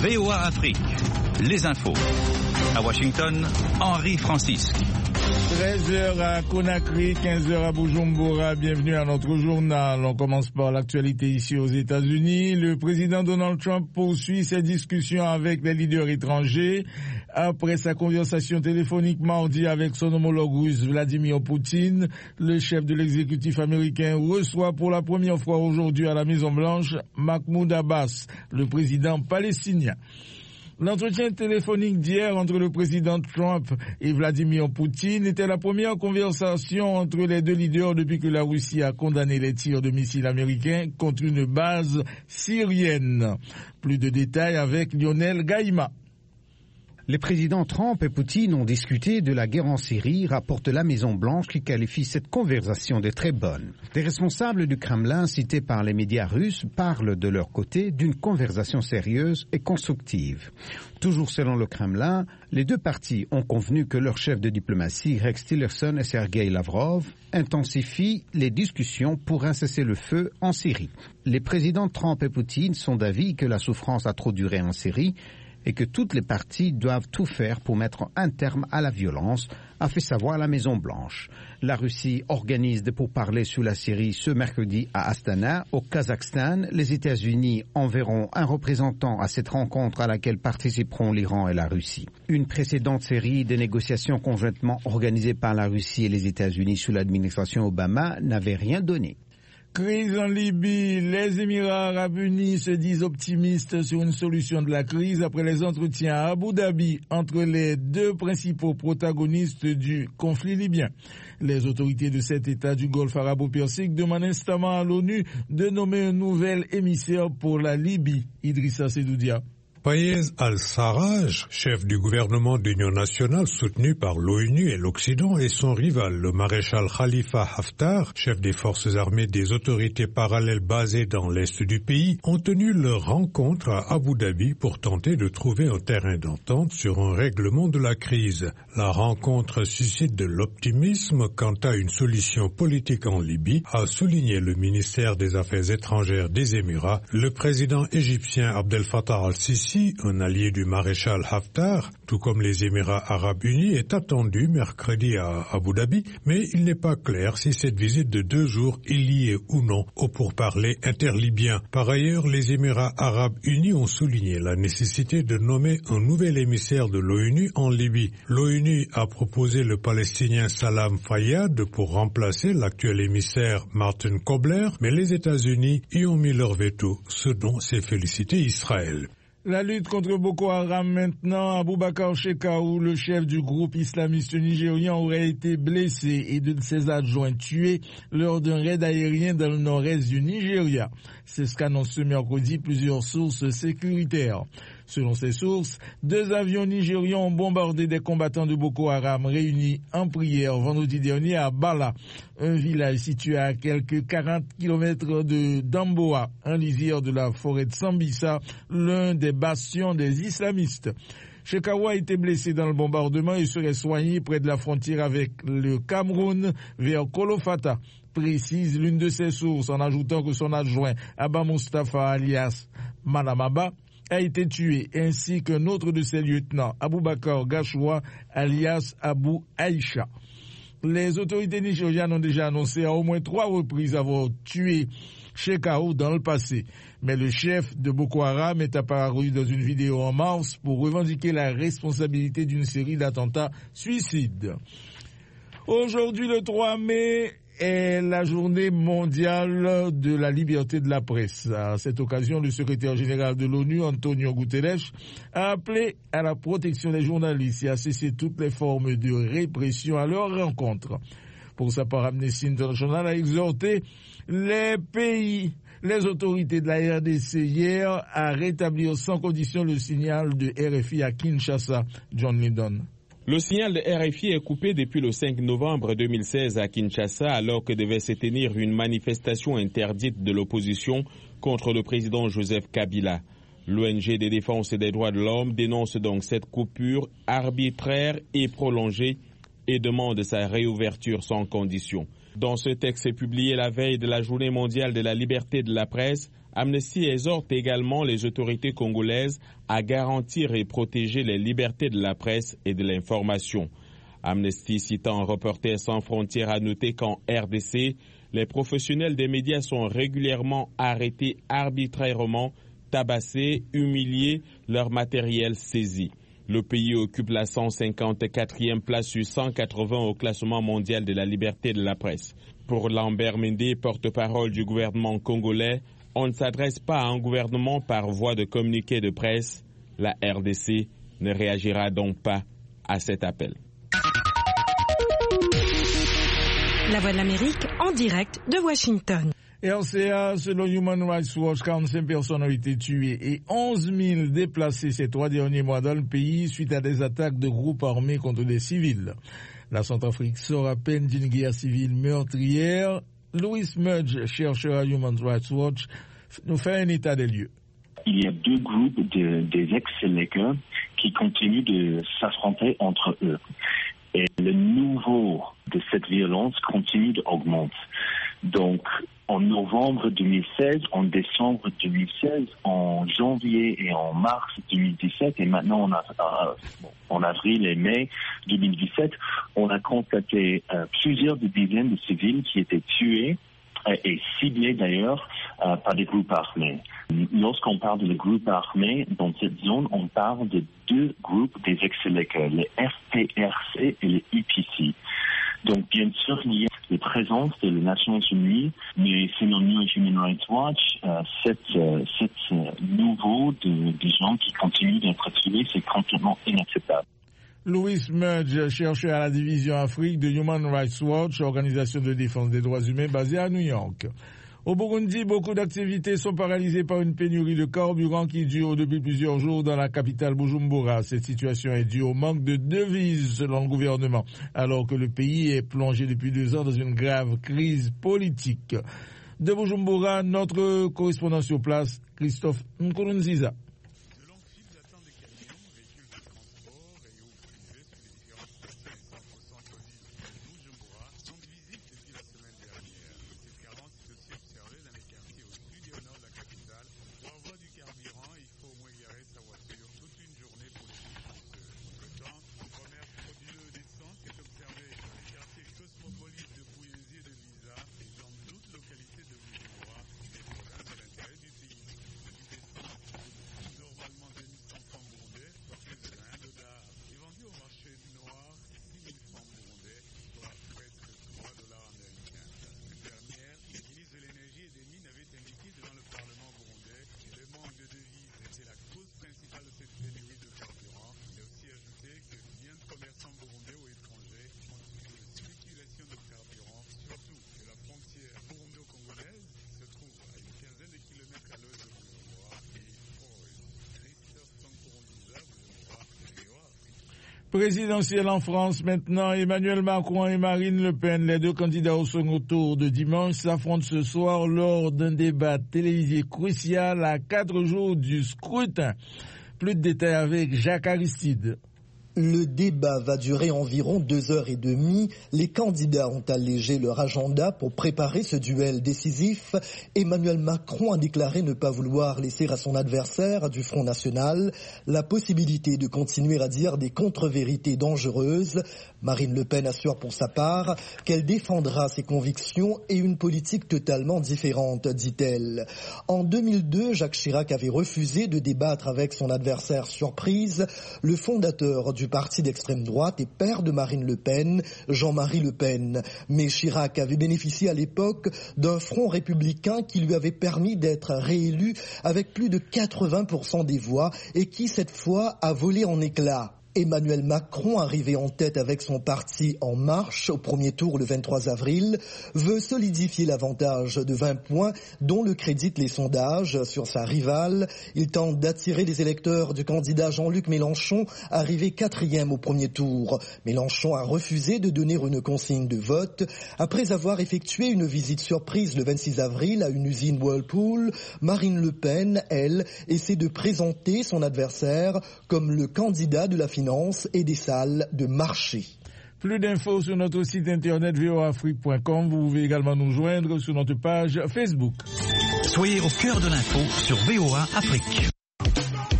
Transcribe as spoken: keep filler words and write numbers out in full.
V O A Afrique, les infos. À Washington, Henri Francisque. treize heures à Conakry, quinze heures à Bujumbura. Bienvenue à notre journal. On commence par l'actualité ici aux États-Unis. Le président Donald Trump poursuit ses discussions avec les leaders étrangers. Après sa conversation téléphonique mardi avec son homologue russe Vladimir Poutine, le chef de l'exécutif américain reçoit pour la première fois aujourd'hui à la Maison-Blanche Mahmoud Abbas, le président palestinien. L'entretien téléphonique d'hier entre le président Trump et Vladimir Poutine était la première conversation entre les deux leaders depuis que la Russie a condamné les tirs de missiles américains contre une base syrienne. Plus de détails avec Lionel Gaïma. Les présidents Trump et Poutine ont discuté de la guerre en Syrie, rapporte la Maison-Blanche qui qualifie cette conversation de très bonne. Des responsables du Kremlin cités par les médias russes parlent de leur côté d'une conversation sérieuse et constructive. Toujours selon le Kremlin, les deux parties ont convenu que leurs chefs de diplomatie, Rex Tillerson et Sergei Lavrov, intensifient les discussions pour un cessez-le-feu en Syrie. Les présidents Trump et Poutine sont d'avis que la souffrance a trop duré en Syrie et que toutes les parties doivent tout faire pour mettre un terme à la violence, a fait savoir la Maison-Blanche. La Russie organise des pourparlers sur la Syrie ce mercredi à Astana, au Kazakhstan. Les États-Unis enverront un représentant à cette rencontre à laquelle participeront l'Iran et la Russie. Une précédente série de négociations conjointement organisées par la Russie et les États-Unis sous l'administration Obama n'avait rien donné. Crise en Libye. Les Émirats arabes unis se disent optimistes sur une solution de la crise après les entretiens à Abu Dhabi entre les deux principaux protagonistes du conflit libyen. Les autorités de cet État du Golfe arabo-persique demandent instamment à l'ONU de nommer un nouvel émissaire pour la Libye, Idrissa Sedoudia. Fayez al-Sarraj, chef du gouvernement d'union nationale soutenu par l'ONU et l'Occident, et son rival, le maréchal Khalifa Haftar, chef des forces armées des autorités parallèles basées dans l'est du pays, ont tenu leur rencontre à Abu Dhabi pour tenter de trouver un terrain d'entente sur un règlement de la crise. La rencontre suscite de l'optimisme quant à une solution politique en Libye, a souligné le ministère des Affaires étrangères des Émirats. Le président égyptien Abdel Fattah al-Sisi, un allié du maréchal Haftar, tout comme les Émirats arabes unis, est attendu mercredi à Abu Dhabi, mais il n'est pas clair si cette visite de deux jours est liée ou non aux pourparlers interlibyens. Par ailleurs, les Émirats arabes unis ont souligné la nécessité de nommer un nouvel émissaire de l'ONU en Libye. L'ONU a proposé le Palestinien Salam Fayyad pour remplacer l'actuel émissaire Martin Kobler, mais les États-Unis y ont mis leur veto, ce dont s'est félicité Israël. La lutte contre Boko Haram maintenant. Abubakar Shekau, le chef du groupe islamiste nigérien, aurait été blessé et deux de ses adjoints tués lors d'un raid aérien dans le nord-est du Nigeria. C'est ce qu'annoncent ce mercredi plusieurs sources sécuritaires. Selon ces sources, deux avions nigérians ont bombardé des combattants de Boko Haram réunis en prière vendredi dernier à Bala, un village situé à quelques quarante kilomètres de Damboa, en lisière de la forêt de Sambisa, l'un des bastions des islamistes. Shekau a été blessé dans le bombardement et serait soigné près de la frontière avec le Cameroun vers Kolofata, précise l'une de ses sources, en ajoutant que son adjoint Abba Mustafa alias Malamaba a été tué, ainsi qu'un autre de ses lieutenants, Aboubakar Gashoua, alias Abu Aïcha. Les autorités nigérianes ont déjà annoncé à au moins trois reprises avoir tué Shekau dans le passé. Mais le chef de Boko Haram est apparu dans une vidéo en mars pour revendiquer la responsabilité d'une série d'attentats suicides. Aujourd'hui, le trois mai, est la journée mondiale de la liberté de la presse. À cette occasion, le secrétaire général de l'ONU, Antonio Guterres, a appelé à la protection des journalistes et à cesser toutes les formes de répression à leur rencontre. Pour sa part, Amnesty International a exhorté les pays, les autorités de la R D C hier à rétablir sans condition le signal de R F I à Kinshasa. John Lydon. Le signal de R F I est coupé depuis le cinq novembre deux mille seize à Kinshasa, alors que devait se tenir une manifestation interdite de l'opposition contre le président Joseph Kabila. L'O N G des défenses des droits de l'homme dénonce donc cette coupure arbitraire et prolongée et demande sa réouverture sans condition. Dans ce texte publié la veille de la Journée mondiale de la liberté de la presse, Amnesty exhorte également les autorités congolaises à garantir et protéger les libertés de la presse et de l'information. Amnesty, citant Reporters sans frontières, a noté qu'en R D C, les professionnels des médias sont régulièrement arrêtés arbitrairement, tabassés, humiliés, leur matériel saisi. Le pays occupe la cent cinquante-quatrième place sur cent quatre-vingts au classement mondial de la liberté de la presse. Pour Lambert Mende, porte-parole du gouvernement congolais, on ne s'adresse pas à un gouvernement par voie de communiqué de presse. La R D C ne réagira donc pas à cet appel. La Voix de l'Amérique en direct de Washington. Et en C A, selon Human Rights Watch, quarante-cinq personnes ont été tuées et onze mille déplacées ces trois derniers mois dans le pays suite à des attaques de groupes armés contre des civils. La Centrafrique sort à peine d'une guerre civile meurtrière. Louis Mudge, chercheur à Human Rights Watch, nous fait un état des lieux. Il y a deux groupes de, des ex-Séléka qui continuent de s'affronter entre eux. Et le niveau de cette violence continue d'augmenter. Donc, en novembre deux mille seize, en décembre deux mille seize, en janvier et en mars deux mille dix-sept, et maintenant en, a, en avril et mai deux mille dix-sept, on a constaté euh, plusieurs dizaines de civils qui étaient tués euh, et ciblés d'ailleurs euh, par des groupes armés. Lorsqu'on parle de groupes armés dans cette zone, on parle de deux groupes des ex-Séléka, les F P R C et les I P C. Donc, bien sûr, il y a la présence des Nations Unies, mais selon nous, Human Rights Watch, euh, cette, euh, cette euh, nouveau de, de gens qui continuent d'être tués, c'est complètement inacceptable. Louis Mudge, chercheur à la division Afrique de Human Rights Watch, organisation de défense des droits humains basée à New York. Au Burundi, beaucoup d'activités sont paralysées par une pénurie de carburant qui dure depuis plusieurs jours dans la capitale Bujumbura. Cette situation est due au manque de devises selon le gouvernement, alors que le pays est plongé depuis deux ans dans une grave crise politique. De Bujumbura, notre correspondant sur place, Christophe Nkurunziza. Présidentielle en France maintenant, Emmanuel Macron et Marine Le Pen, les deux candidats au second tour de dimanche, s'affrontent ce soir lors d'un débat télévisé crucial à quatre jours du scrutin. Plus de détails avec Jacques Aristide. Le débat va durer environ deux heures et demie. Les candidats ont allégé leur agenda pour préparer ce duel décisif. Emmanuel Macron a déclaré ne pas vouloir laisser à son adversaire du Front National la possibilité de continuer à dire des contre-vérités dangereuses. Marine Le Pen assure pour sa part qu'elle défendra ses convictions et une politique totalement différente, dit-elle. En deux mille deux, Jacques Chirac avait refusé de débattre avec son adversaire surprise, le fondateur du du parti d'extrême droite et père de Marine Le Pen, Jean-Marie Le Pen. Mais Chirac avait bénéficié à l'époque d'un front républicain qui lui avait permis d'être réélu avec plus de quatre-vingts pour cent des voix et qui, cette fois, a volé en éclats. Emmanuel Macron, arrivé en tête avec son parti En Marche au premier tour le vingt-trois avril, veut solidifier l'avantage de vingt points dont le créditent les sondages sur sa rivale. Il tente d'attirer les électeurs du candidat Jean-Luc Mélenchon, arrivé quatrième au premier tour. Mélenchon a refusé de donner une consigne de vote. Après avoir effectué une visite surprise le vingt-six avril à une usine Whirlpool, Marine Le Pen, elle, essaie de présenter son adversaire comme le candidat de la finance et des salles de marché. Plus d'infos sur notre site internet v o afrique point com. Vous pouvez également nous joindre sur notre page Facebook. Soyez au cœur de l'info sur V O A Afrique.